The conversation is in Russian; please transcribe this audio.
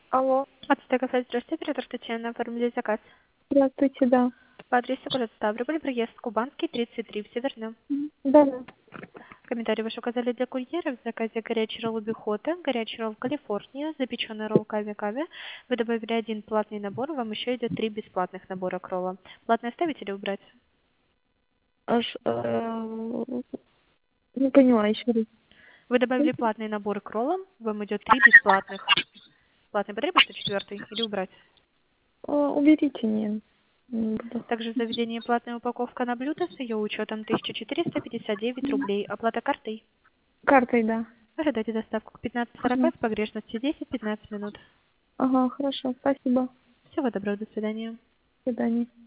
Алло, Ацтека Фест, здравствуйте, оператор Татьяна, оформили заказ. здравствуйте, да. По адресу город Ставрополь, проезд Кубанский, 33, в Северном. Да, да. Комментарий ваш указали для курьера. В заказе горячий ролл Бихота, горячий ролл Калифорния, запеченный ролл Кави-Кави. Вы добавили один платный набор, вам еще идет 3 бесплатных набора к роллам. Платный оставить или убрать? Аж, не поняла еще раз. Вы добавили платный набор к роллам, вам идет 3 бесплатных. Платный потребуется четвертый или убрать? Уберите, не буду. Также в заведении платная упаковка на блюдо с ее учетом 1459 рублей. Оплата картой. Картой, да. Ожидайте доставку к Ага, 15:40 с погрешностью 10-15 минут. ага, хорошо, спасибо. Всего доброго, до свидания. До свидания.